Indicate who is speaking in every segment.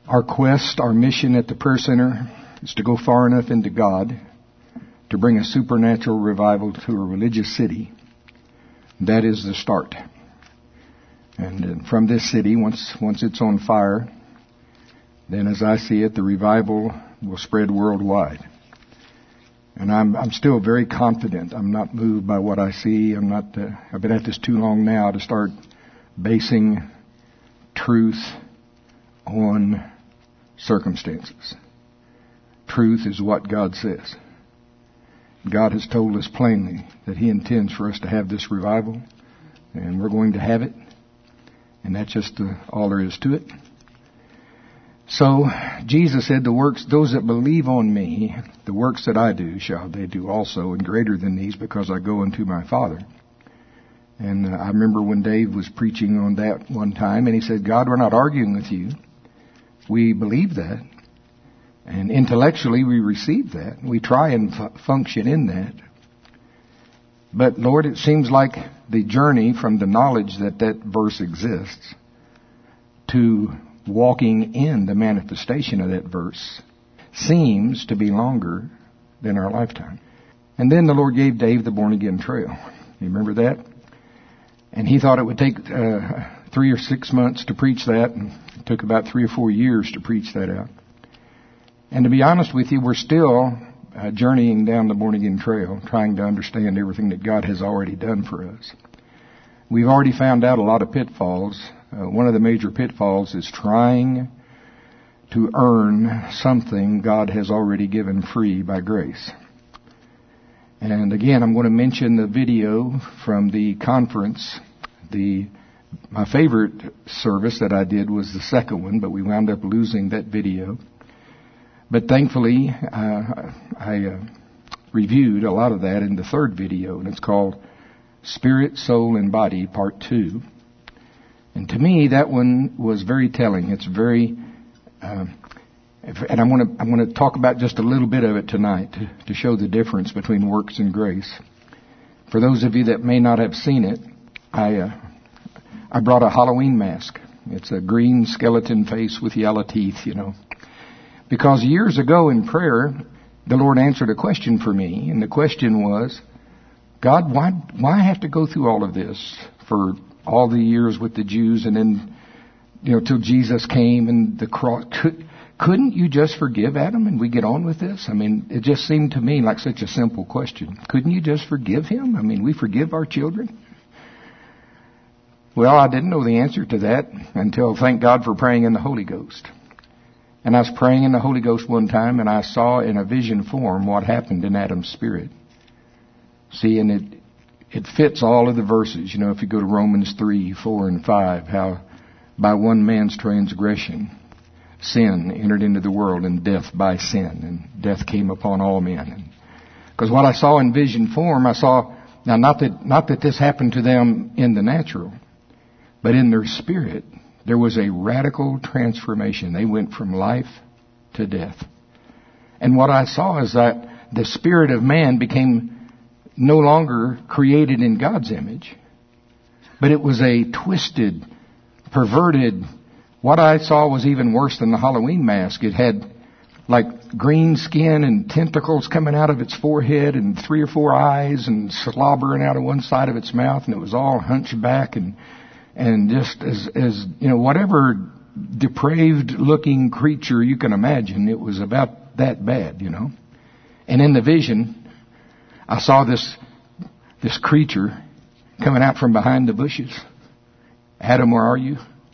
Speaker 1: Our quest, our mission at the Prayer Center is to go far enough into God to bring a supernatural revival to a religious city. That is the start. And from this city, once it's on fire, then as I see it, the revival will spread worldwide. And I'm still very confident. I'm not moved by what I see. I've been at this too long now to start basing truth on circumstances. Truth is what God says. God has told us plainly that He intends for us to have this revival, and we're going to have it. And that's just all there is to it. So Jesus said, "The works, those that believe on me, the works that I do, shall they do also, and greater than these, because I go unto my Father." And I remember when Dave was preaching on that one time, and he said, "God, we're not arguing with you. We believe that. And intellectually we receive that. We try and function in that. But Lord, it seems like the journey from the knowledge that verse exists to walking in the manifestation of that verse seems to be longer than our lifetime." And then the Lord gave Dave the born again trail. You remember that? And he thought it would take 3 or 6 months to preach that, and it took about 3 or 4 years to preach that out. And to be honest with you, we're still journeying down the born again trail, trying to understand everything that God has already done for us. We've already found out a lot of pitfalls. One of the major pitfalls is trying to earn something God has already given free by grace. And again, I'm going to mention the video from the conference. My favorite service that I did was the second one, but we wound up losing that video. But thankfully, I reviewed a lot of that in the third video, and it's called Spirit, Soul, and Body, Part 2. And to me, that one was very telling. It's very, and I'm going to talk about just a little bit of it tonight to show the difference between works and grace. For those of you that may not have seen it, I brought a Halloween mask. It's a green skeleton face with yellow teeth, Because years ago in prayer, the Lord answered a question for me, and the question was, "God, why have to go through all of this for all the years with the Jews, and then, till Jesus came and the cross? Couldn't you just forgive Adam and we get on with this?" I mean, it just seemed to me like such a simple question. Couldn't you just forgive him? I mean, we forgive our children. Well, I didn't know the answer to that until, thank God for praying in the Holy Ghost. And I was praying in the Holy Ghost one time, and I saw in a vision form what happened in Adam's spirit. See, and it fits all of the verses. If you go to Romans 3, 4, and 5, how by one man's transgression, sin entered into the world, and death by sin, and death came upon all men. Because what I saw in vision form, I saw, now not that this happened to them in the natural, but in their spirit, there was a radical transformation. They went from life to death. And what I saw is that the spirit of man became no longer created in God's image, but it was a twisted, perverted, what I saw was even worse than the Halloween mask. It had like green skin and tentacles coming out of its forehead and 3 or 4 eyes and slobbering out of one side of its mouth, and it was all hunched back and just as whatever depraved looking creature you can imagine, it was about that bad, And in the vision, I saw this creature coming out from behind the bushes. "Adam, where are you?"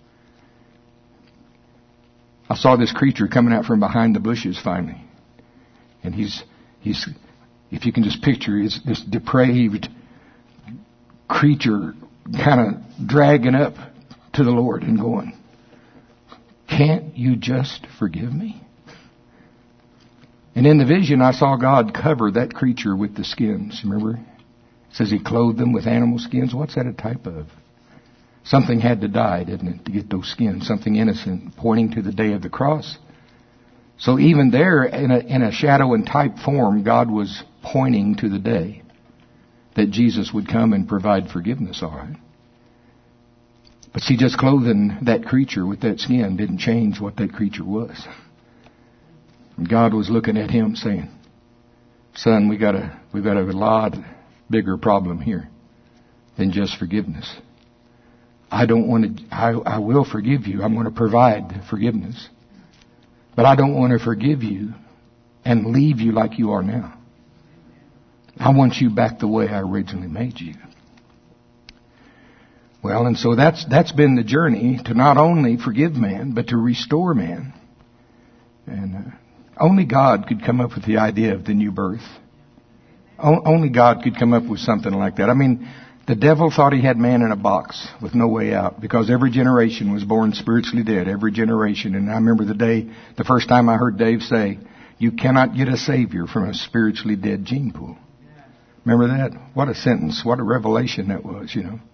Speaker 1: I saw this creature coming out from behind the bushes finally. And he's if you can just picture, it's this depraved creature kind of dragging up to the Lord and going, "Can't you just forgive me?" And in the vision, I saw God cover that creature with the skins. Remember? It says He clothed them with animal skins. What's that a type of? Something had to die, didn't it, to get those skins? Something innocent, pointing to the day of the cross. So even there, in a shadow and type form, God was pointing to the day that Jesus would come and provide forgiveness, all right? But see, just clothing that creature with that skin didn't change what that creature was. And God was looking at him saying, son, we got a lot bigger problem here than just forgiveness. I will forgive you. I'm going to provide forgiveness. But I don't want to forgive you and leave you like you are now. I want you back the way I originally made you. Well, and so that's been the journey to not only forgive man, but to restore man. And only God could come up with the idea of the new birth. Only God could come up with something like that. I mean, the devil thought he had man in a box with no way out, because every generation was born spiritually dead. Every generation. And I remember the first time I heard Dave say, you cannot get a Savior from a spiritually dead gene pool. Remember that? What a sentence. What a revelation that was, you know.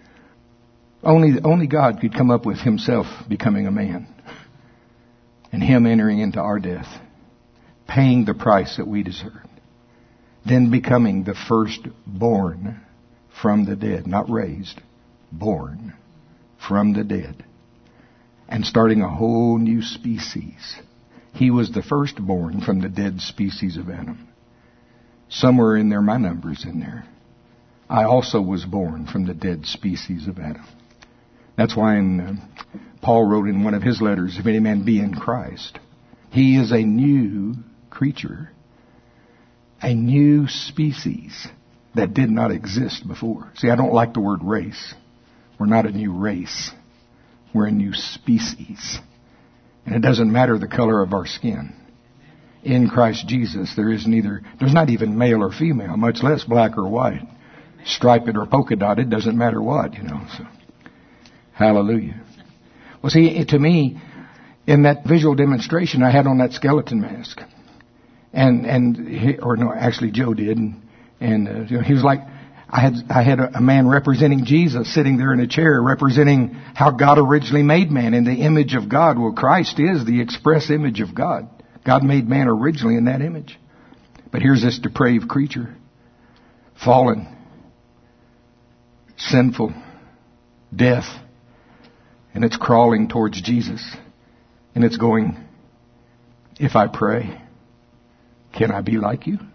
Speaker 1: Only God could come up with himself becoming a man. And him entering into our death. Paying the price that we deserved. Then becoming the firstborn from the dead. Not raised. Born from the dead. And starting a whole new species. He was the firstborn from the dead species of Adam. Somewhere in there, my number's in there. I also was born from the dead species of Adam. That's why Paul wrote in one of his letters, if any man be in Christ, he is a new creature, a new species that did not exist before. See, I don't like the word race. We're not a new race. We're a new species. And it doesn't matter the color of our skin. In Christ Jesus, there's not even male or female, much less black or white. Striped or polka dotted, doesn't matter what, you know. So, hallelujah. Well, see, to me, in that visual demonstration I had on that skeleton mask, actually Joe did, and he was like, I had a man representing Jesus sitting there in a chair, representing how God originally made man in the image of God. Well, Christ is the express image of God. God made man originally in that image. But here's this depraved creature, fallen, sinful, death, and it's crawling towards Jesus. And it's going, if I pray, can I be like you?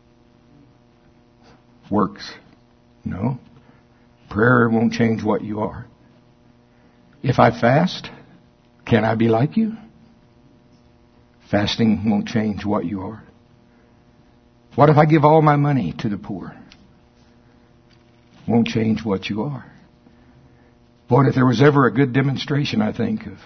Speaker 1: Works. No. Prayer won't change what you are. If I fast, can I be like you? Fasting won't change what you are. What if I give all my money to the poor? Won't change what you are. Boy, if there was ever a good demonstration, I think, of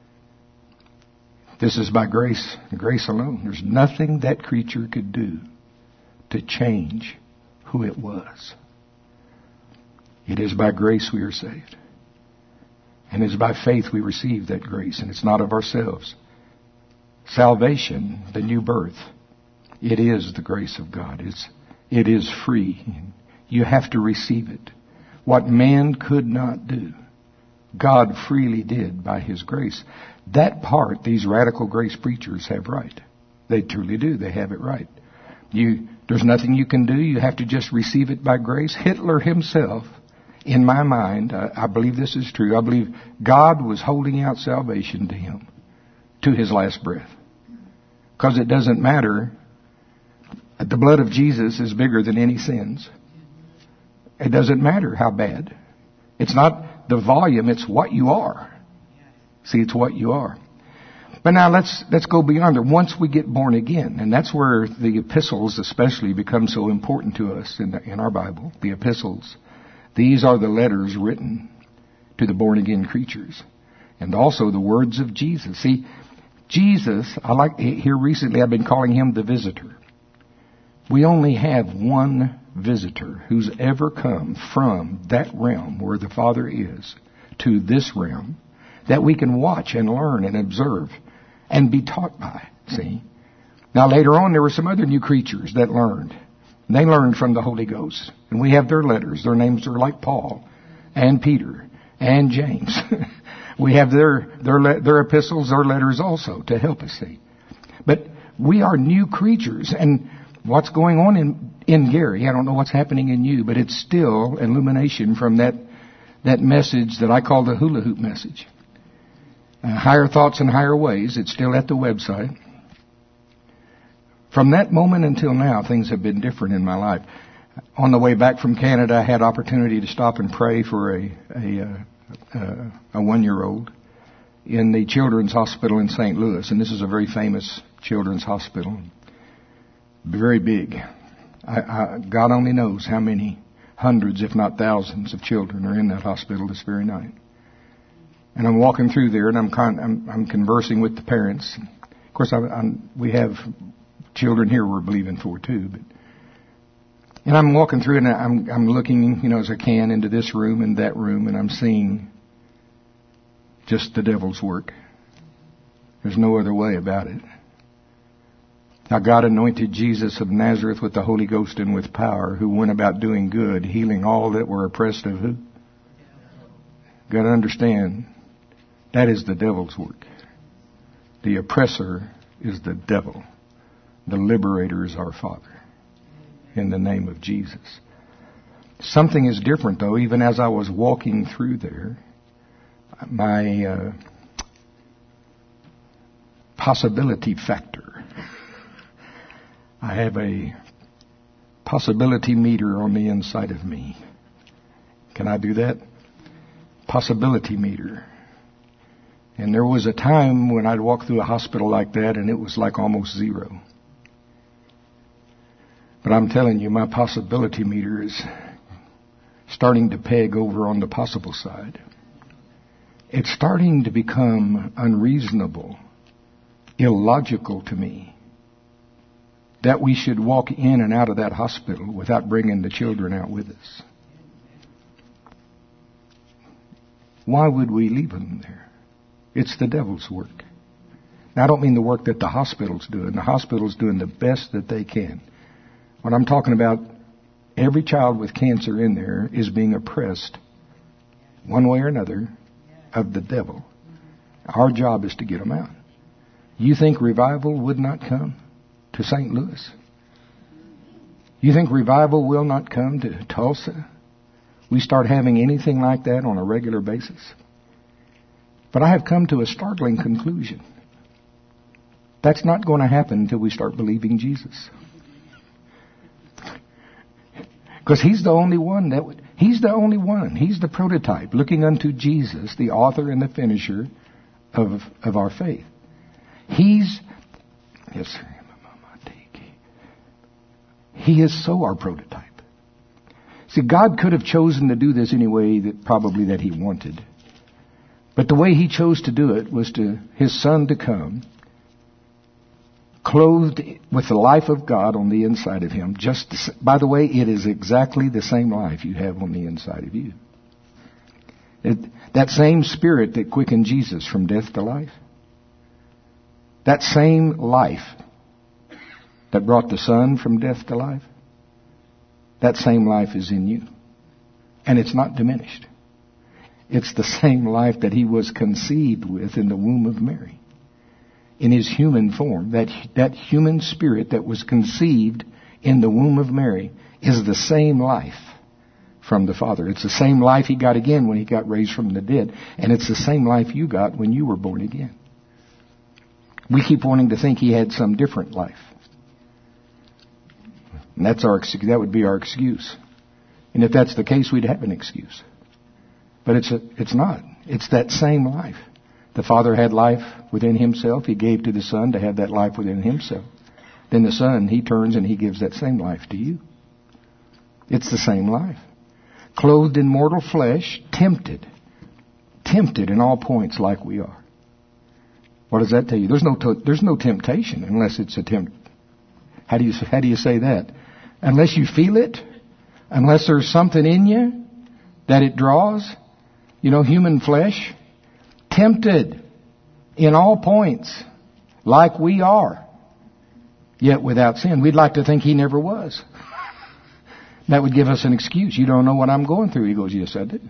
Speaker 1: this is by grace, grace alone. There's nothing that creature could do to change who it was. It is by grace we are saved. And it is by faith we receive that grace. And it's not of ourselves. Salvation, the new birth, it is the grace of God. It is free. You have to receive it. What man could not do, God freely did by His grace. That part, these radical grace preachers have right. They truly do. They have it right. There's nothing you can do. You have to just receive it by grace. Hitler himself, in my mind, I believe this is true. I believe God was holding out salvation to him to his last breath. Because it doesn't matter. The blood of Jesus is bigger than any sins. It doesn't matter how bad. It's not the volume, it's what you are. See, it's what you are. But now let's go beyond there. Once we get born again, and that's where the epistles especially become so important to us in our Bible. The epistles. These are the letters written to the born again creatures. And also the words of Jesus. See, Jesus, here recently I've been calling him the visitor. We only have one visitor who's ever come from that realm where the Father is to this realm that we can watch and learn and observe and be taught by. See? Now later on there were some other new creatures that learned. They learned from the Holy Ghost. And we have their letters. Their names are like Paul and Peter and James. We have their epistles, their letters also to help us see. But we are new creatures. And what's going on in Gary, I don't know what's happening in you, but it's still illumination from that that message that I call the hula hoop message. Higher Thoughts and Higher Ways. It's still at the website. From that moment until now, things have been different in my life. On the way back from Canada, I had opportunity to stop and pray for a 1-year-old in the Children's Hospital in St. Louis. And this is a very famous children's hospital. Very big. God only knows how many hundreds, if not thousands, of children are in that hospital this very night. And I'm walking through there, and I'm conversing with the parents. Of course, we have children here we're believing for too. And I'm walking through, and I'm looking, as I can into this room and that room, and I'm seeing just the devil's work. There's no other way about it. Now, God anointed Jesus of Nazareth with the Holy Ghost and with power, who went about doing good, healing all that were oppressed of who? Got to understand, that is the devil's work. The oppressor is the devil. The liberator is our Father. In the name of Jesus. Something is different, though. Even as I was walking through there, my possibility factor. I have a possibility meter on the inside of me. Can I do that? Possibility meter. And there was a time when I'd walk through a hospital like that, and it was like almost zero. But I'm telling you, my possibility meter is starting to peg over on the possible side. It's starting to become unreasonable, illogical to me, that we should walk in and out of that hospital without bringing the children out with us. Why would we leave them there? It's the devil's work. Now, I don't mean the work that the hospital's doing. The hospital's doing the best that they can. What I'm talking about, every child with cancer in there is being oppressed, one way or another, of the devil. Our job is to get them out. You think revival would not come to St. Louis? You think revival will not come to Tulsa? We start having anything like that on a regular basis? But I have come to a startling conclusion. That's not going to happen until we start believing Jesus. Because He's the only one He's the only one. He's the prototype, looking unto Jesus, the author and the finisher of our faith. He is so our prototype. See, God could have chosen to do this any way that He wanted. But the way He chose to do it was His Son to come, clothed with the life of God on the inside of Him. By the way, it is exactly the same life you have on the inside of you. That same Spirit that quickened Jesus from death to life. That same life that brought the Son from death to life. That same life is in you. And it's not diminished. It's the same life that He was conceived with in the womb of Mary. In His human form. That human spirit that was conceived in the womb of Mary is the same life from the Father. It's the same life He got again when He got raised from the dead. And it's the same life you got when you were born again. We keep wanting to think He had some different life. And that would be our excuse. And if that's the case, we'd have an excuse. But it's not. It's that same life. The Father had life within Himself. He gave to the Son to have that life within Himself. Then the Son, He turns and He gives that same life to you. It's the same life. Clothed in mortal flesh, tempted in all points like we are. What does that tell you? There's no temptation unless it's a tempt. How do you say that? Unless you feel it, unless there's something in you that it draws, human flesh, tempted in all points like we are, yet without sin. We'd like to think He never was. That would give us an excuse. You don't know what I'm going through. He goes, yes, I do.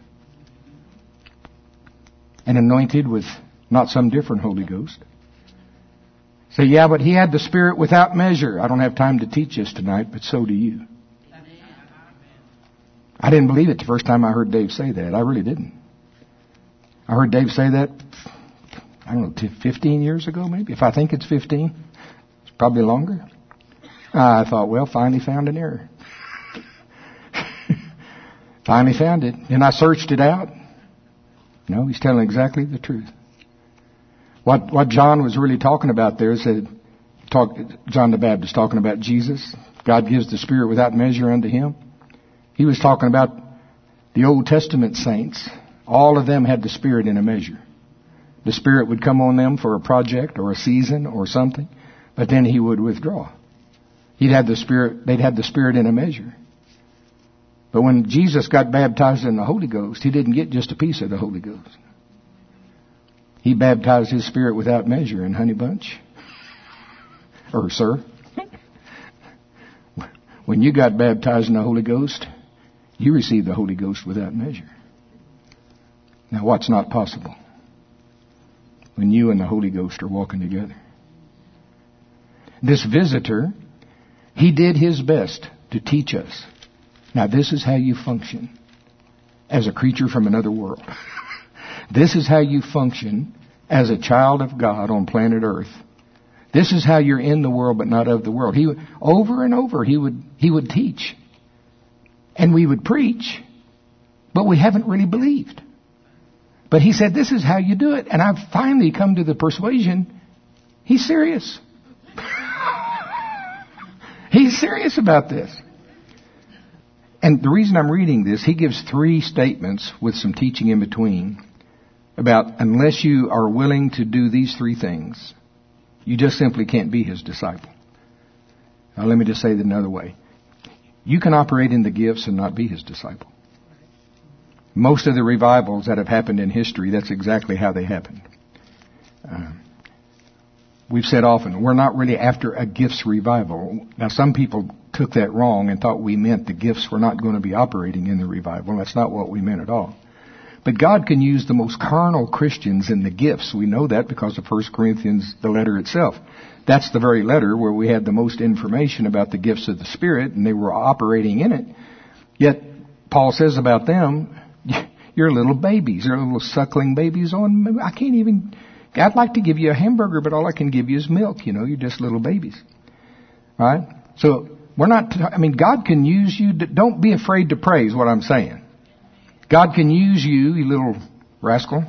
Speaker 1: And anointed with not some different Holy Ghost. Say, yeah, but He had the Spirit without measure. I don't have time to teach this tonight, but so do you. I didn't believe it the first time I heard Dave say that. I really didn't. I heard Dave say that, I don't know, 15 years ago maybe. If I think it's 15, it's probably longer. I thought, well, finally found an error. Finally found it. And I searched it out. No, he's telling exactly the truth. What John was really talking about there is John the Baptist talking about Jesus. God gives the Spirit without measure unto him. He was talking about the Old Testament saints. All of them had the Spirit in a measure. The Spirit would come on them for a project or a season or something, but then he would withdraw. They'd have the Spirit in a measure. But when Jesus got baptized in the Holy Ghost, he didn't get just a piece of the Holy Ghost. He baptized his Spirit without measure in Honey Bunch. Or, sir, when you got baptized in the Holy Ghost, you received the Holy Ghost without measure. Now, what's not possible when you and the Holy Ghost are walking together? This visitor, he did his best to teach us. Now, this is how you function as a creature from another world. This is how you function as a child of God on planet Earth. This is how you're in the world but not of the world. Over and over he would teach. And we would preach, but we haven't really believed. But he said, this is how you do it. And I've finally come to the persuasion, he's serious. He's serious about this. And the reason I'm reading this, he gives 3 statements with some teaching in between about unless you are willing to do these 3 things, you just simply can't be his disciple. Now let me just say it another way. You can operate in the gifts and not be his disciple. Most of the revivals that have happened in history, that's exactly how they happened. We've said often, we're not really after a gifts revival. Now some people took that wrong and thought we meant the gifts were not going to be operating in the revival. That's not what we meant at all. But God can use the most carnal Christians in the gifts. We know that because of 1 Corinthians, the letter itself. That's the very letter where we had the most information about the gifts of the Spirit, and they were operating in it. Yet, Paul says about them, you're little babies. You're little suckling babies on... I'd like to give you a hamburger, but all I can give you is milk. You're just little babies. Right? So, God can use you. Don't be afraid to pray is what I'm saying. God can use you, you little rascal,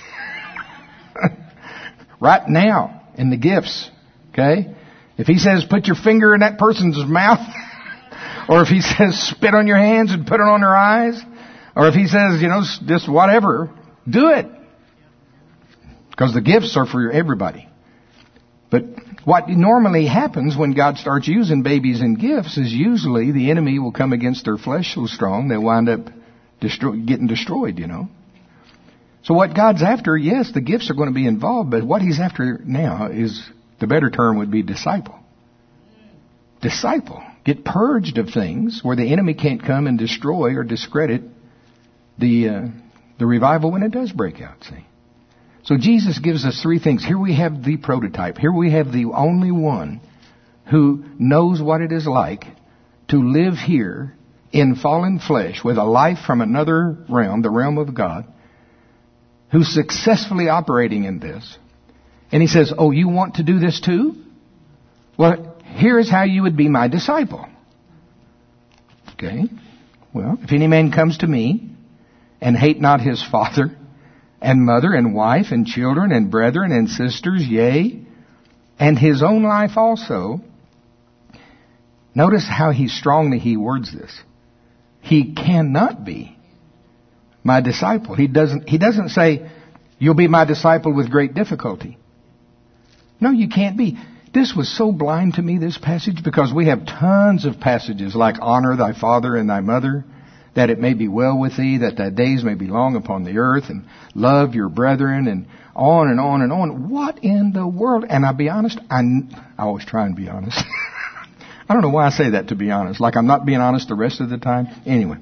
Speaker 1: right now in the gifts. Okay? If he says put your finger in that person's mouth, or if he says spit on your hands and put it on their eyes, or if he says, just whatever, do it. Because the gifts are for everybody. But what normally happens when God starts using babies and gifts is usually the enemy will come against their flesh so strong they'll wind up getting destroyed, So what God's after, yes, the gifts are going to be involved, but what he's after now is, the better term would be disciple. Disciple. Get purged of things where the enemy can't come and destroy or discredit the revival when it does break out, see. So Jesus gives us 3 things. Here we have the prototype. Here we have the only one who knows what it is like to live here in fallen flesh with a life from another realm, the realm of God, who's successfully operating in this. And he says, oh, you want to do this too? Well, here's how you would be my disciple. Okay. Well, if any man comes to me and hate not his father and mother and wife and children and brethren and sisters, yea, and his own life also. Notice how strongly he words this. He cannot be my disciple. He doesn't say, you'll be my disciple with great difficulty. No, you can't be. This was so blind to me, this passage, because we have tons of passages like honor thy father and thy mother, that it may be well with thee, that thy days may be long upon the earth, and love your brethren, and on and on and on. What in the world? And I'll be honest, I always try and be honest. I don't know why I say that, to be honest. Like I'm not being honest the rest of the time. Anyway.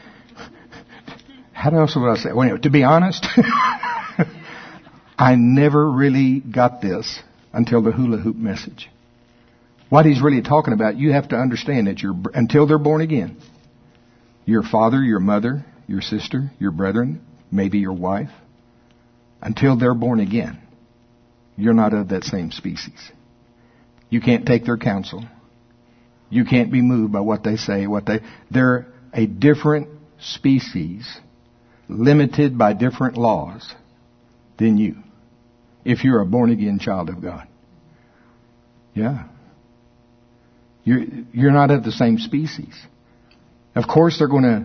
Speaker 1: How else would I say? Well, anyway, to be honest, I never really got this until the hula hoop message. What he's really talking about, you have to understand that until they're born again, your father, your mother, your sister, your brethren, maybe your wife, until they're born again, you're not of that same species. You can't take their counsel. You can't be moved by what they say, they're a different species, limited by different laws than you, if you're a born-again child of God. Yeah. You're not of the same species. Of course, they're going to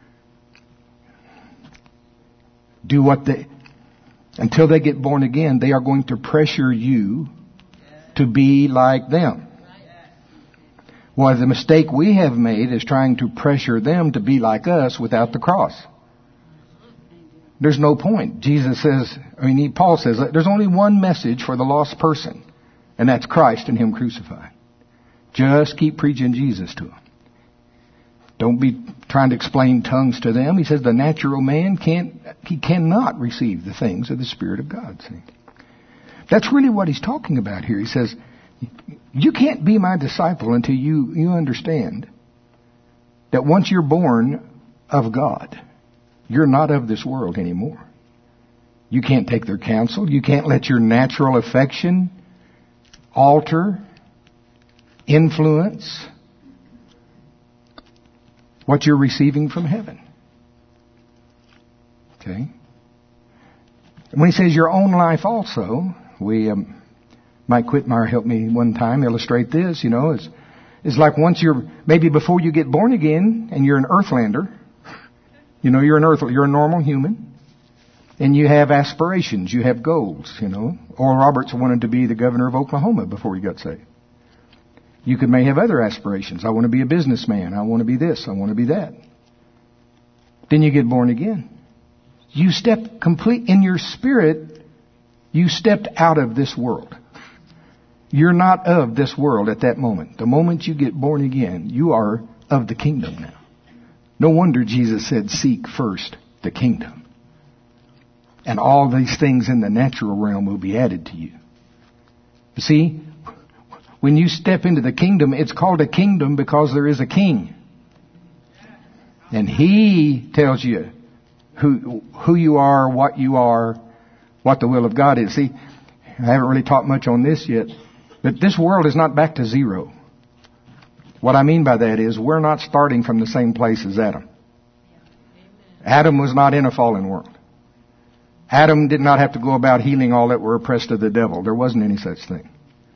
Speaker 1: do until they get born again, they are going to pressure you to be like them. Well, the mistake we have made is trying to pressure them to be like us without the cross. There's no point. Paul says, there's only one message for the lost person, and that's Christ and Him crucified. Just keep preaching Jesus to them. Don't be trying to explain tongues to them. He says the natural man cannot receive the things of the Spirit of God. See? That's really what he's talking about here. He says, you can't be my disciple until you understand that once you're born of God, you're not of this world anymore. You can't take their counsel. You can't let your natural affection alter, influence what you're receiving from heaven. Okay? When he says your own life also, Mike Whitmire helped me one time illustrate this, It's like maybe before you get born again and you're an earthlander, you're a normal human, and you have aspirations, you have goals, Oral Roberts wanted to be the governor of Oklahoma before he got saved. You may have other aspirations. I want to be a businessman. I want to be this. I want to be that. Then you get born again. You step in your spirit, you stepped out of this world. You're not of this world at that moment. The moment you get born again, you are of the kingdom now. No wonder Jesus said, seek first the kingdom. And all these things in the natural realm will be added to you. You see, when you step into the kingdom, it's called a kingdom because there is a king. And He tells you who you are, what the will of God is. See, I haven't really taught much on this yet, but this world is not back to zero. What I mean by that is we're not starting from the same place as Adam. Adam was not in a fallen world. Adam did not have to go about healing all that were oppressed of the devil. There wasn't any such thing.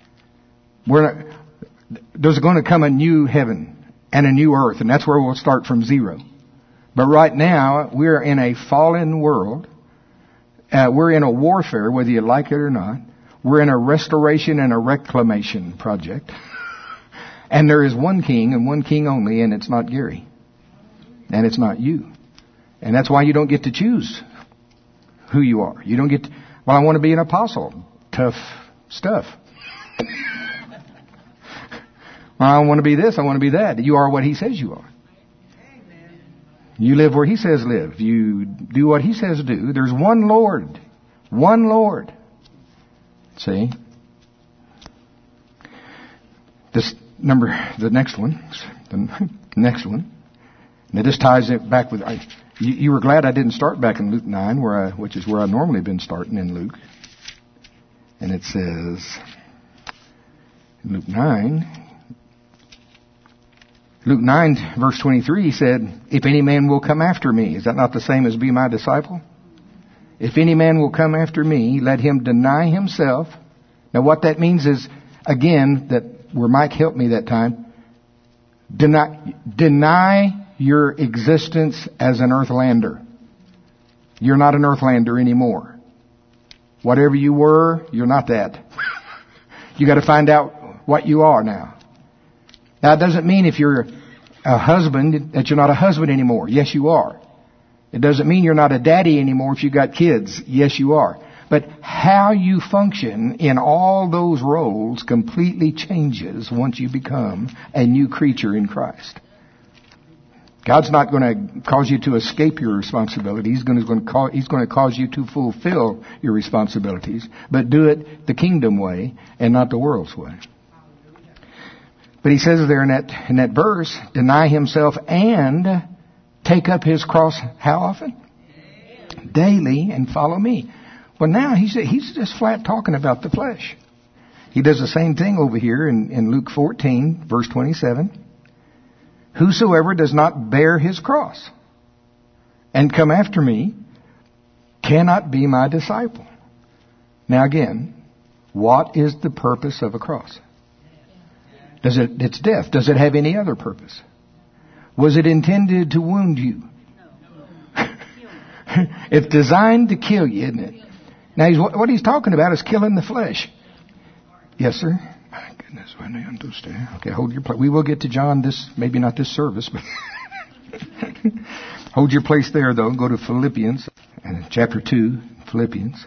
Speaker 1: There's going to come a new heaven and a new earth, and that's where we'll start from zero. But right now, we're in a fallen world. We're in a warfare, whether you like it or not. We're in a restoration and a reclamation project. And there is one king and one king only, and it's not Gary. And it's not you. And that's why you don't get to choose who you are. You don't get I want to be an apostle. Tough stuff. I want to be this, I want to be that. You are what He says you are. Amen. You live where He says live. You do what He says do. There's one Lord. One Lord. See? The next one. Now this ties it back with, you were glad I didn't start back in Luke 9, which is where I've normally been starting in Luke. And it says, in Luke 9, verse 23, he said, if any man will come after me, is that not the same as be my disciple? If any man will come after me, let him deny himself. Now what that means is, again, that where Mike helped me that time, deny your existence as an earthlander. You're not an earthlander anymore. Whatever you were, you're not that. You got to find out what you are now. Now, it doesn't mean if you're a husband that you're not a husband anymore. Yes, you are. It doesn't mean you're not a daddy anymore if you got kids. Yes, you are. But how you function in all those roles completely changes once you become a new creature in Christ. God's not going to cause you to escape your responsibility. He's going to cause you to fulfill your responsibilities, but do it the kingdom way and not the world's way. But he says there in that verse, deny himself and Take up his cross how often? Daily, and follow me. Well, now he's just flat talking about the flesh. He does the same thing over here in Luke 14, verse 27. Whosoever does not bear his cross and come after me cannot be my disciple. Now again, what is the purpose of a cross? It's death. Does it have any other purpose? Was it intended to wound you? It's designed to kill you, isn't it? Now, what he's talking about is killing the flesh. Yes, sir? My goodness, I understand. Okay, hold your place. We will get to John maybe not this service, but hold your place there, though. Go to Philippians, chapter 2, Philippians.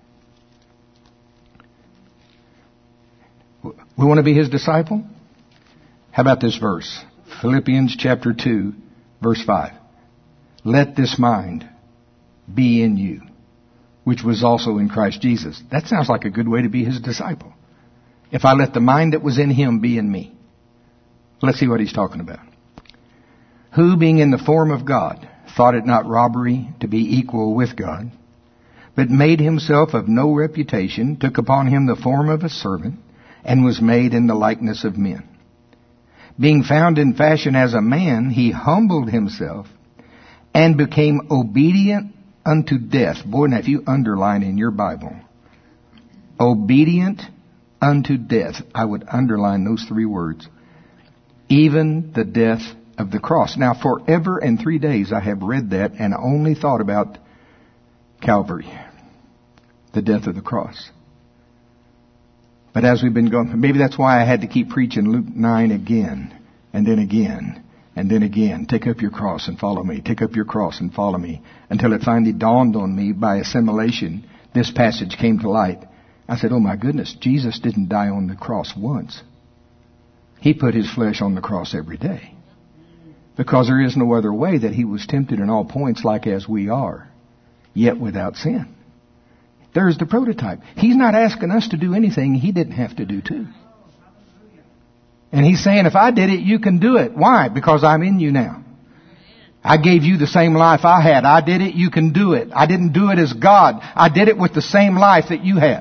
Speaker 1: We want to be his disciple? How about this verse? Philippians chapter 2, verse 5. Let this mind be in you, which was also in Christ Jesus. That sounds like a good way to be his disciple. If I let the mind that was in him be in me. Let's see what he's talking about. Who, being in the form of God, thought it not robbery to be equal with God, but made himself of no reputation, took upon him the form of a servant, and was made in the likeness of men. Being found in fashion as a man, he humbled himself and became obedient unto death. Boy, now if you underline in your Bible, obedient unto death, I would underline those three words. Even the death of the cross. Now, forever and 3 days I have read that and only thought about Calvary, the death of the cross. But as we've been going, maybe that's why I had to keep preaching Luke 9 again, and then again, and then again. Take up your cross and follow me. Take up your cross and follow me. Until it finally dawned on me by assimilation, this passage came to light. I said, oh my goodness, Jesus didn't die on the cross once. He put his flesh on the cross every day. Because there is no other way that he was tempted in all points like as we are, yet without sin. There's the prototype. He's not asking us to do anything he didn't have to do too. And he's saying, if I did it, you can do it. Why? Because I'm in you now. I gave you the same life I had. I did it, you can do it. I didn't do it as God. I did it with the same life that you have.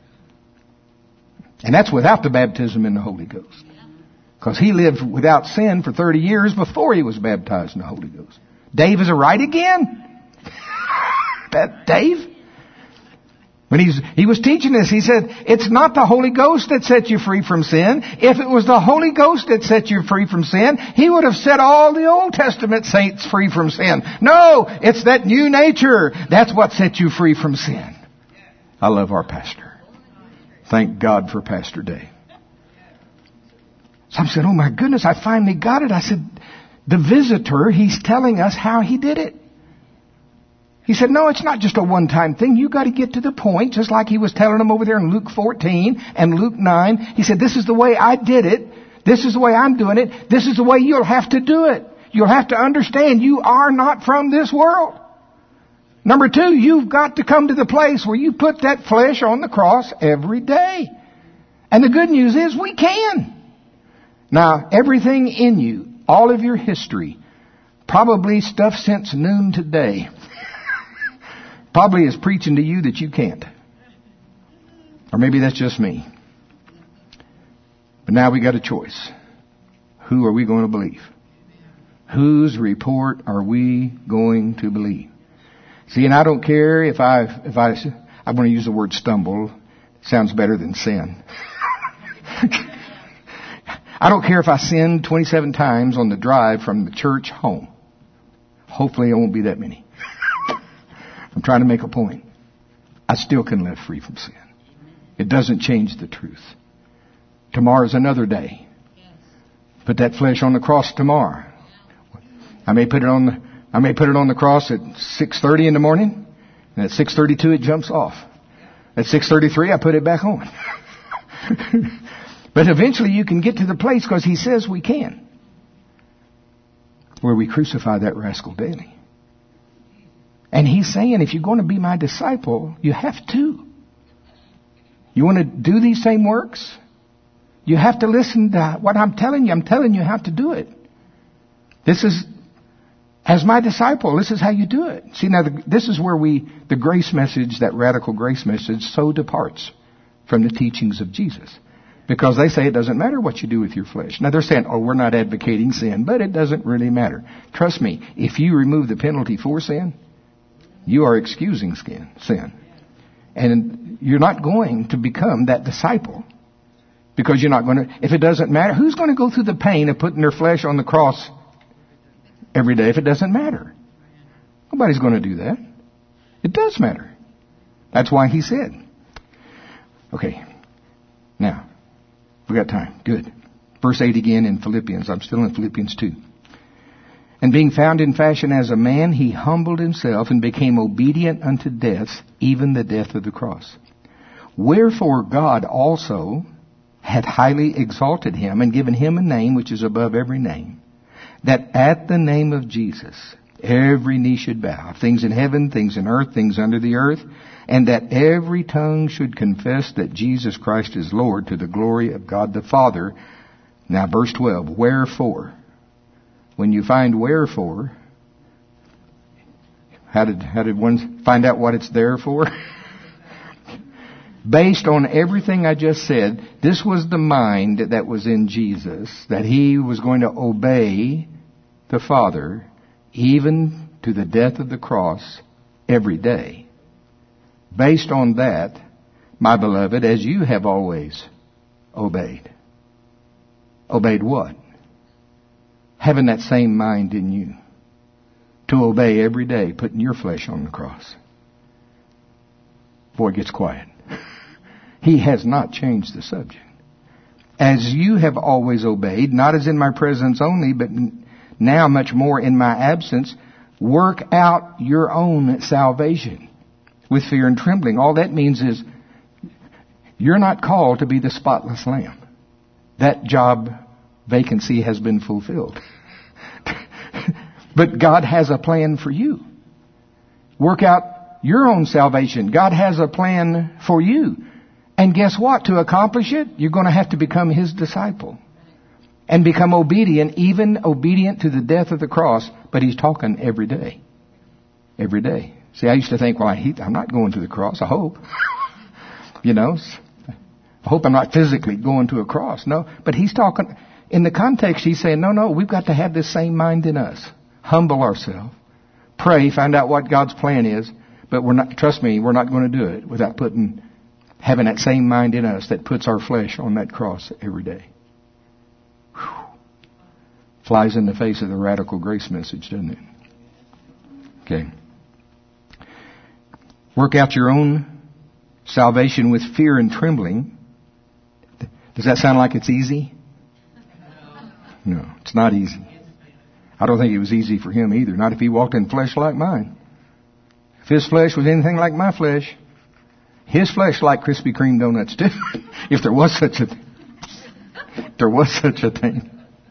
Speaker 1: And that's without the baptism in the Holy Ghost. Because he lived without sin for 30 years before he was baptized in the Holy Ghost. Dave, is it right again? That Dave? When he was teaching this, he said, it's not the Holy Ghost that set you free from sin. If it was the Holy Ghost that set you free from sin, he would have set all the Old Testament saints free from sin. No, it's that new nature. That's what set you free from sin. I love our pastor. Thank God for Pastor Dave. So I said, oh my goodness, I finally got it. I said, the visitor, he's telling us how he did it. He said, no, it's not just a one-time thing. You got to get to the point, just like he was telling them over there in Luke 14 and Luke 9. He said, this is the way I did it. This is the way I'm doing it. This is the way you'll have to do it. You'll have to understand you are not from this world. Number two, you've got to come to the place where you put that flesh on the cross every day. And the good news is we can. Now, everything in you, all of your history, probably stuff since noon today, probably is preaching to you that you can't. Or maybe that's just me. But now we got a choice. Who are we going to believe? Whose report are we going to believe? See, and I don't care if I want to use the word stumble. It sounds better than sin. I don't care if I sin 27 times on the drive from the church home. Hopefully it won't be that many. I'm trying to make a point. I still can live free from sin. It doesn't change the truth. Tomorrow's another day. Put that flesh on the cross tomorrow. I may put it on the cross at 6:30 in the morning, and at 6:32 it jumps off. At 6:33 I put it back on. But eventually you can get to the place, because he says we can, where we crucify that rascal daily. And he's saying, if you're going to be my disciple, you have to. You want to do these same works? You have to listen to what I'm telling you. I'm telling you how to do it. This is As my disciple, this is how you do it. See, now this is where the grace message, that radical grace message, so departs from the teachings of Jesus. Because they say it doesn't matter what you do with your flesh. Now they're saying, we're not advocating sin, but it doesn't really matter. Trust me, if you remove the penalty for sin, you are excusing sin. And you're not going to become that disciple. Because you're not going to, if it doesn't matter, who's going to go through the pain of putting their flesh on the cross every day if it doesn't matter? Nobody's going to do that. It does matter. That's why he said. Okay. Now, we got time. Good. Verse 8 again in Philippians. I'm still in Philippians 2. And being found in fashion as a man, he humbled himself and became obedient unto death, even the death of the cross. Wherefore God also hath highly exalted him and given him a name which is above every name, that at the name of Jesus every knee should bow, things in heaven, things in earth, things under the earth, and that every tongue should confess that Jesus Christ is Lord, to the glory of God the Father. Now verse 12, wherefore. When you find wherefore, how did one find out what it's there for? Based on everything I just said, this was the mind that was in Jesus, that he was going to obey the Father even to the death of the cross every day. Based on that, my beloved, as you have always obeyed. Obeyed what? Having that same mind in you. To obey every day, putting your flesh on the cross. Boy, it gets quiet. He has not changed the subject. As you have always obeyed, not as in my presence only, but now much more in my absence, work out your own salvation with fear and trembling. All that means is you're not called to be the spotless lamb. That job vacancy has been fulfilled. But God has a plan for you. Work out your own salvation. God has a plan for you. And guess what? To accomplish it, you're going to have to become his disciple. And become obedient, even obedient to the death of the cross. But he's talking every day. Every day. See, I used to think, I'm not going to the cross. I hope. I hope I'm not physically going to a cross. No, but he's talking, in the context, he's saying, no, we've got to have this same mind in us. Humble ourselves. Pray, find out what God's plan is. But trust me, we're not going to do it without having that same mind in us that puts our flesh on that cross every day. Whew. Flies in the face of the radical grace message, doesn't it? Okay. Work out your own salvation with fear and trembling. Does that sound like it's easy? No, it's not easy. I don't think it was easy for him either. Not if he walked in flesh like mine. If his flesh was anything like my flesh, his flesh liked Krispy Kreme donuts too. If there was such a thing. There was such a thing.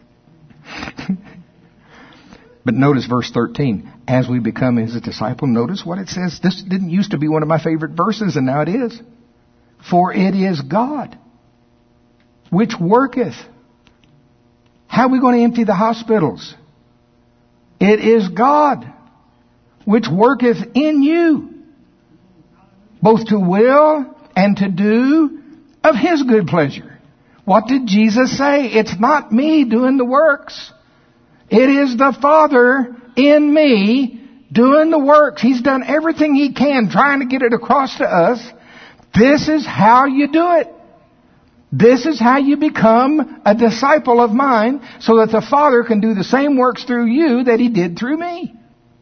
Speaker 1: But notice verse 13. As we become his disciple, notice what it says. This didn't used to be one of my favorite verses, and now it is. For it is God which worketh. How are we going to empty the hospitals? It is God which worketh in you, both to will and to do of his good pleasure. What did Jesus say? It's not me doing the works. It is the Father in me doing the works. He's done everything he can trying to get it across to us. This is how you do it. This is how you become a disciple of mine, so that the Father can do the same works through you that he did through me.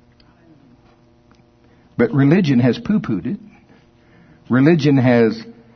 Speaker 1: But religion has poo-pooed it. Religion has...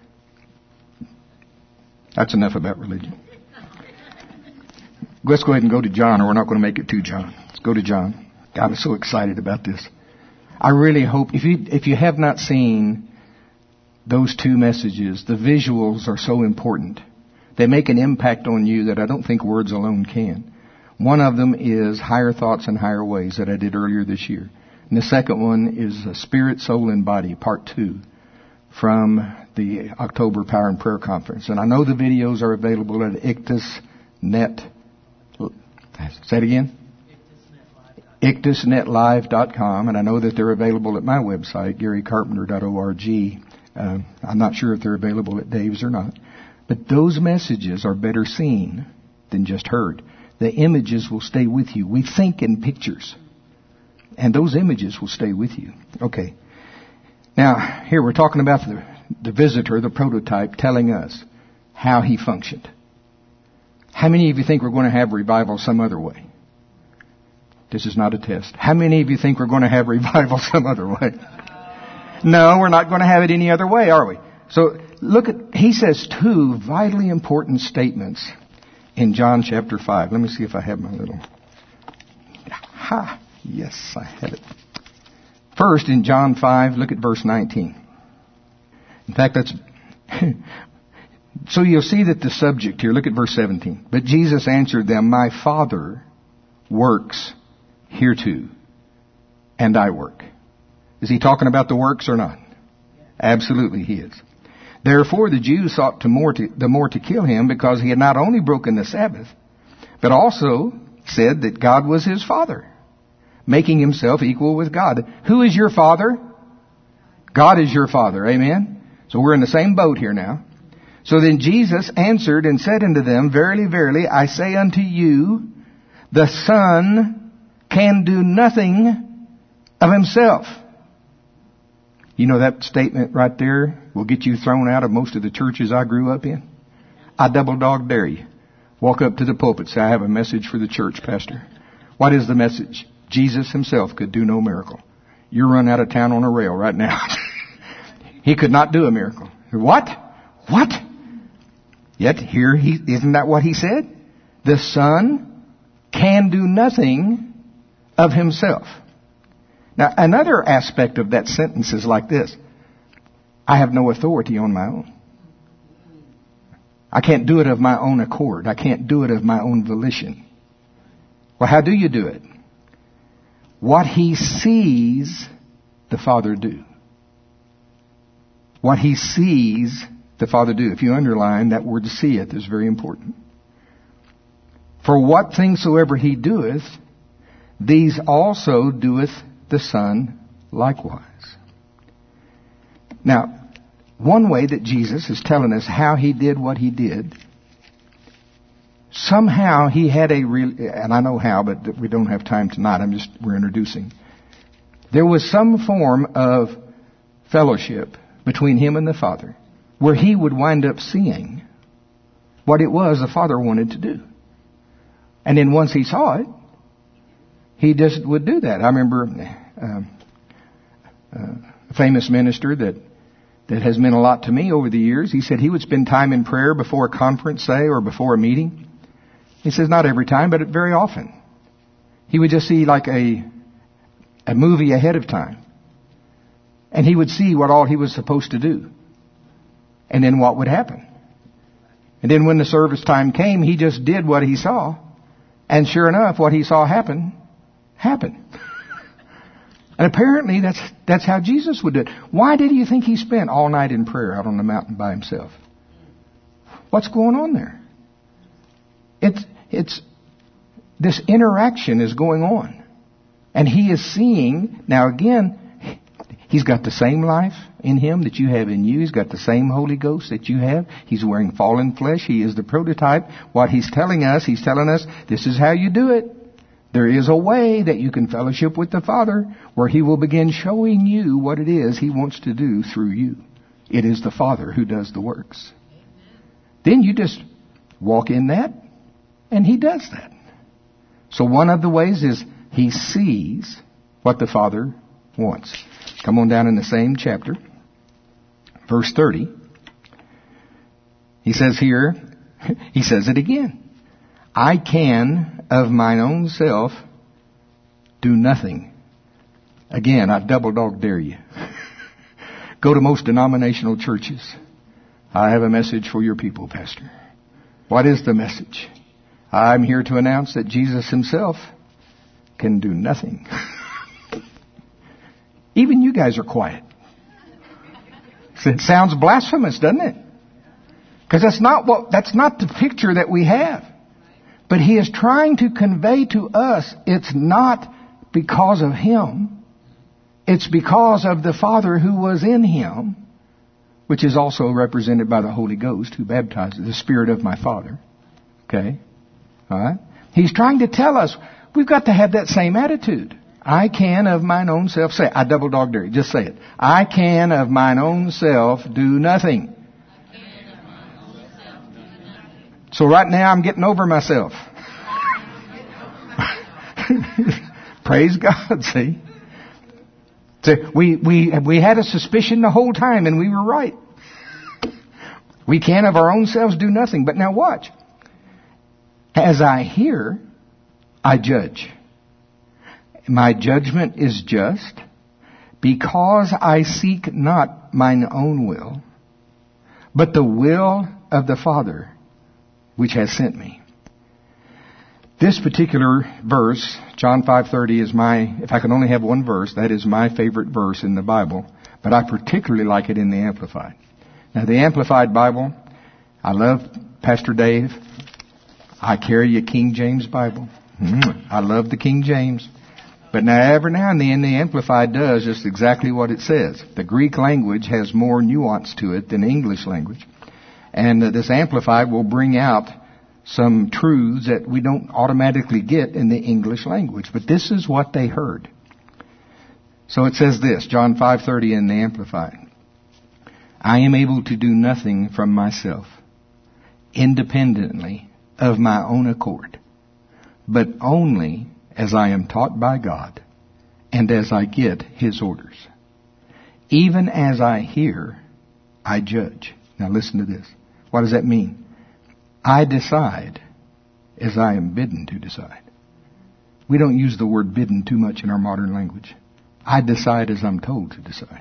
Speaker 1: That's enough about religion. Let's go ahead and go to John, or we're not going to make it to John. Let's go to John. God is so excited about this. I really hope, if you have not seen those two messages, the visuals are so important. They make an impact on you that I don't think words alone can. One of them is Higher Thoughts and Higher Ways that I did earlier this year. And the second one is Spirit, Soul, and Body, Part 2, from the October Power and Prayer Conference. And I know the videos are available at IctusNet. Say it again? IctusNetLive.com, and I know that they're available at my website, GaryCarpenter.org. I'm not sure if they're available at Dave's or not. But those messages are better seen than just heard. The images will stay with you. We think in pictures, and those images will stay with you. Okay. Now, here we're talking about the visitor, the prototype, telling us how he functioned. How many of you think we're going to have revival some other way? This is not a test. How many of you think we're going to have revival some other way? No, we're not going to have it any other way, are we? So look at, he says two vitally important statements in John chapter 5. Let me see if I have my little... Yes, I have it. First, in John 5, look at verse 19. In fact, that's... So you'll see that the subject here, look at verse 17. But Jesus answered them, my Father works hereto, and I work. Is he talking about the works or not? Absolutely he is. Therefore the Jews sought the more to kill him, because he had not only broken the Sabbath, but also said that God was his Father, making himself equal with God. Who is your Father? God is your Father. Amen? So we're in the same boat here now. So then Jesus answered and said unto them, verily, verily, I say unto you, the Son can do nothing of himself. You know that statement right there will get you thrown out of most of the churches I grew up in? I double dog dare you. Walk up to the pulpit, say, I have a message for the church, Pastor. What is the message? Jesus himself could do no miracle. You're run out of town on a rail right now. He could not do a miracle. What? What? Yet here, isn't that what he said? The Son can do nothing of himself. Now, another aspect of that sentence is like this. I have no authority on my own. I can't do it of my own accord. I can't do it of my own volition. Well, how do you do it? What he sees the Father do. What he sees the Father do. If you underline that word seeth is very important. For what things soever he doeth, these also doeth the Son likewise. Now, one way that Jesus is telling us how he did what he did, somehow he had and I know how, but we don't have time tonight, we're introducing. There was some form of fellowship between him and the Father, where he would wind up seeing what it was the Father wanted to do. And then once he saw it, he just would do that. I remember a famous minister that has meant a lot to me over the years. He said he would spend time in prayer before a conference, say, or before a meeting. He says not every time, but very often. He would just see like a movie ahead of time. And he would see what all he was supposed to do. And then what would happen. And then when the service time came, he just did what he saw. And sure enough, what he saw happened. And apparently that's how Jesus would do it. Why did you think he spent all night in prayer out on the mountain by himself? What's going on there? It's this interaction is going on. And he is seeing, now again, he's got the same life in him that you have in you. He's got the same Holy Ghost that you have. He's wearing fallen flesh. He is the prototype. What he's telling us, this is how you do it. There is a way that you can fellowship with the Father where he will begin showing you what it is he wants to do through you. It is the Father who does the works. Then you just walk in that, and he does that. So one of the ways is he sees what the Father wants. Come on down in the same chapter, verse 30. He says here, he says it again. I can of mine own self do nothing. Again, I double dog dare you. Go to most denominational churches. I have a message for your people, Pastor. What is the message? I'm here to announce that Jesus himself can do nothing. Even you guys are quiet. It sounds blasphemous, doesn't it? Because that's not the picture that we have. But he is trying to convey to us, it's not because of Him. It's because of the Father who was in Him, which is also represented by the Holy Ghost who baptizes, the Spirit of my Father. Okay? Alright? He's trying to tell us we've got to have that same attitude. I can of mine own self say, I double dog dare you, just say it. I can of mine own self do nothing. So right now I'm getting over myself. Praise God, see? So we had a suspicion the whole time and we were right. We can of our own selves do nothing. But now watch. As I hear, I judge. My judgment is just because I seek not mine own will, but the will of the Father which has sent me. This particular verse, John 5:30, is if I could only have one verse, that is my favorite verse in the Bible, but I particularly like it in the Amplified. Now the Amplified Bible, I love Pastor Dave. I carry a King James Bible. I love the King James. But every now and then the Amplified does just exactly what it says. The Greek language has more nuance to it than the English language. And this Amplified will bring out some truths that we don't automatically get in the English language. But this is what they heard. So it says this, John 5:30 in the Amplified. I am able to do nothing from myself, independently of my own accord, but only as I am taught by God and as I get His orders. Even as I hear, I judge. Now listen to this. What does that mean? I decide as I am bidden to decide. We don't use the word bidden too much in our modern language. I decide as I'm told to decide.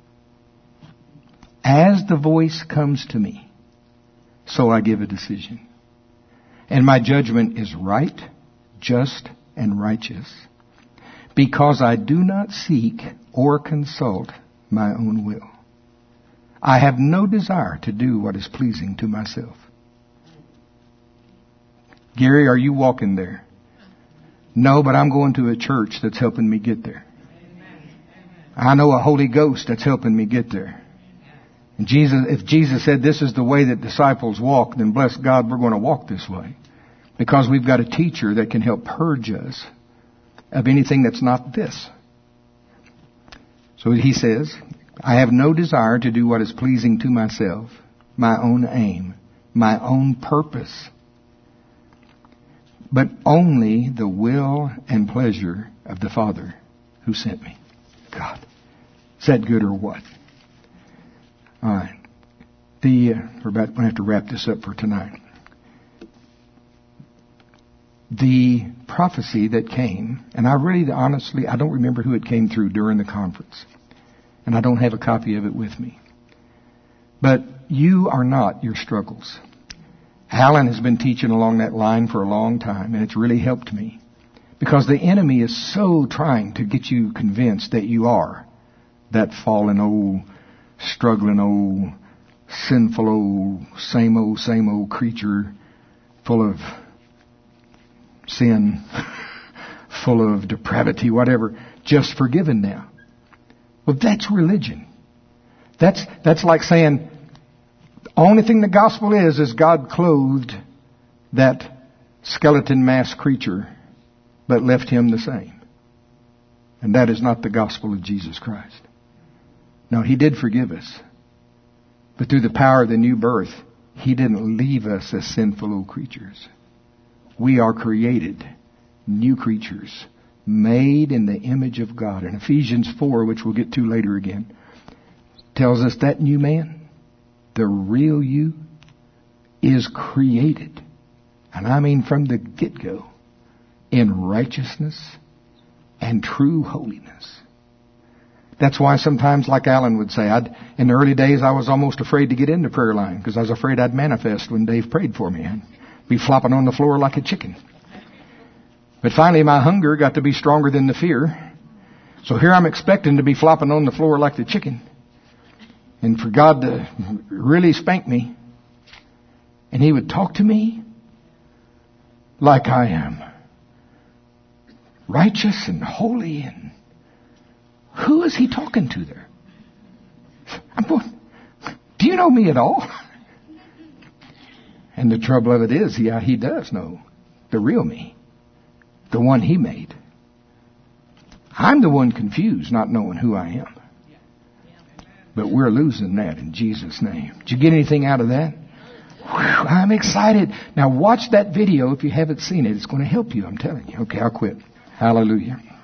Speaker 1: As the voice comes to me, so I give a decision. And my judgment is right, just, and righteous, because I do not seek or consult my own will. I have no desire to do what is pleasing to myself. Gary, are you walking there? No, but I'm going to a church that's helping me get there. I know a Holy Ghost that's helping me get there. And if Jesus said this is the way that disciples walk, then bless God, we're going to walk this way. Because we've got a teacher that can help purge us of anything that's not this. So he says, I have no desire to do what is pleasing to myself, my own aim, my own purpose, but only the will and pleasure of the Father who sent me. God. Is that good or what? All right. We're going to have to wrap this up for tonight. The prophecy that came, and honestly, I don't remember who it came through during the conference. And I don't have a copy of it with me. But you are not your struggles. Alan has been teaching along that line for a long time, and it's really helped me. Because the enemy is so trying to get you convinced that you are that fallen old, struggling old, sinful old, same old creature full of sin, full of depravity, whatever, just forgiven now. Well, that's religion. That's like saying the only thing the gospel is God clothed that skeleton mass creature, but left him the same. And that is not the gospel of Jesus Christ. No, He did forgive us. But through the power of the new birth, He didn't leave us as sinful old creatures. We are created new creatures, made in the image of God. And Ephesians 4, which we'll get to later again, tells us that new man, the real you, is created. And I mean from the get-go, in righteousness and true holiness. That's why sometimes, like Alan would say, in the early days I was almost afraid to get in the prayer line because I was afraid I'd manifest when Dave prayed for me. I'd be flopping on the floor like a chicken. But finally my hunger got to be stronger than the fear. So here I'm expecting to be flopping on the floor like the chicken. And for God to really spank me. And He would talk to me like I am righteous and holy. And who is he talking to there? I'm going, do you know me at all? And the trouble of it is, yeah, he does know the real me, the one he made. I'm the one confused, not knowing who I am. But we're losing that in Jesus' name. Did you get anything out of that? Whew, I'm excited. Now watch that video if you haven't seen it. It's going to help you, I'm telling you. Okay, I'll quit. Hallelujah.